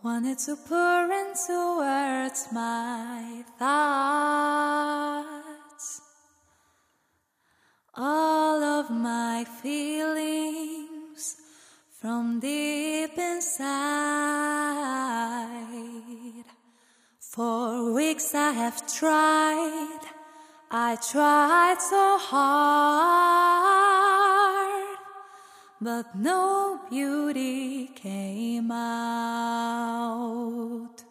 Wanted to pour into words my thoughts, all of my feelings from deep inside. For weeks I have tried, I tried so hard, but no beauty came out.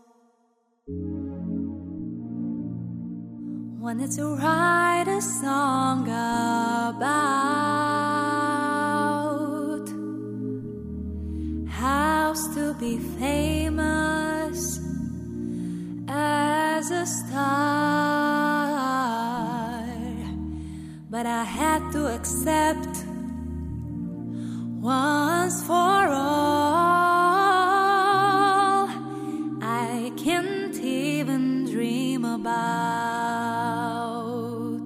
Wanted to write a song about how to be famous as a star, but I had to accept once for all I can't even dream about.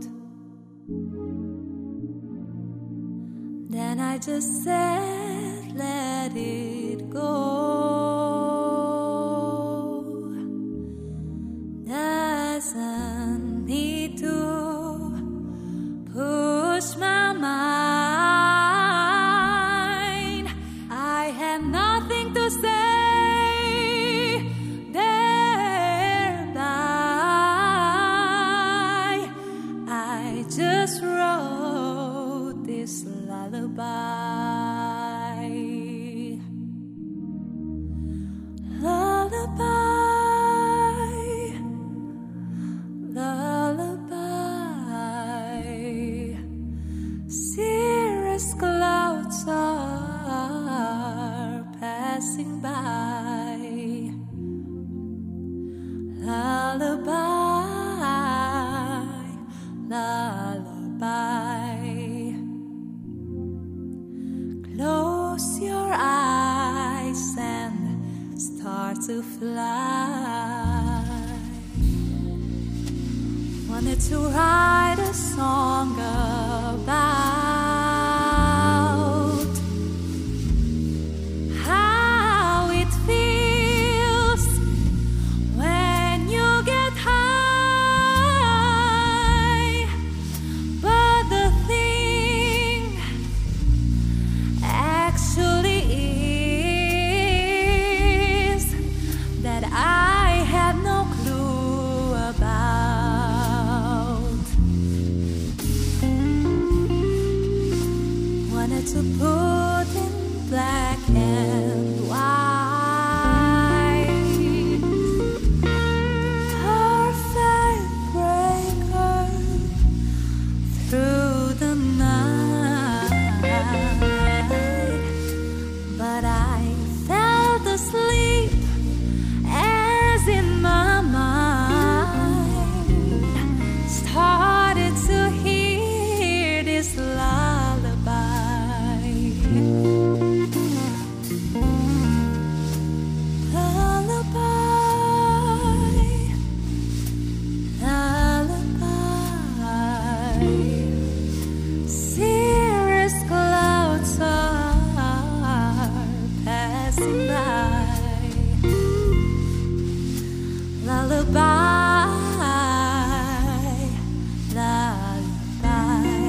Then I just said, let it go. Doesn't need to push my mind. I had nothing to say thereby. I just wrote this lullaby. Lullaby, lullaby. Cirrus clouds are passing by. Lullaby, lullaby. Close your eyes and start to fly. Wanted to write a song about how it feels when you get high. But the thing actually is that I had no clue about. Wanted to put in black and white, perfect breaker through the night. But I fell asleep as in my mind started to hear this lullaby. Lullaby, lullaby. Cirrus clouds are passing by. Lullaby, lullaby.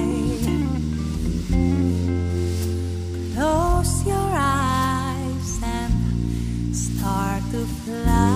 Close your eyes and start to fly.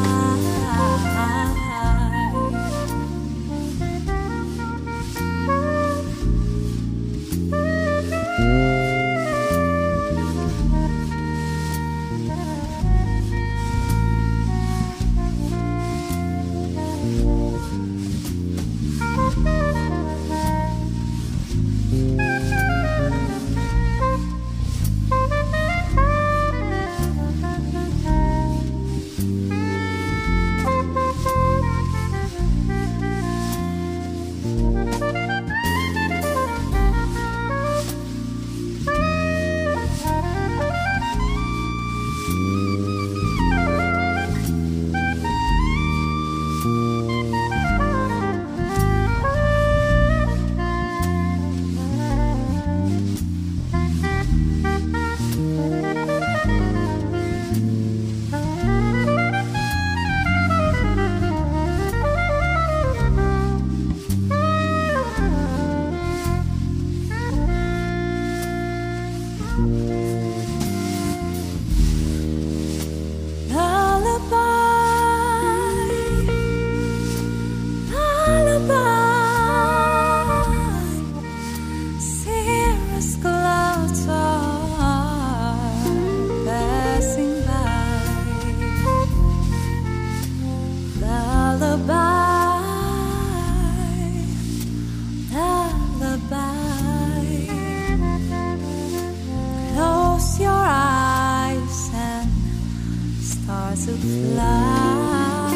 fly.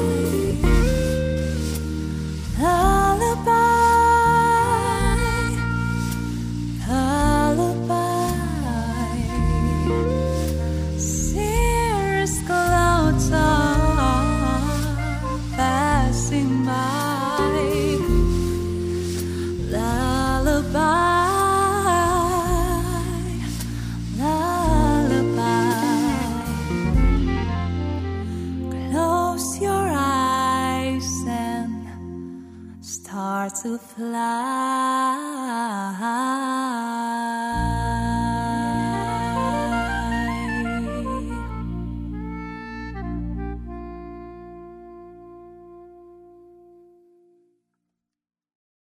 Lullaby, lullaby. Cirrus clouds are passing by. Lullaby, lullaby. Close your eyes and start to fly.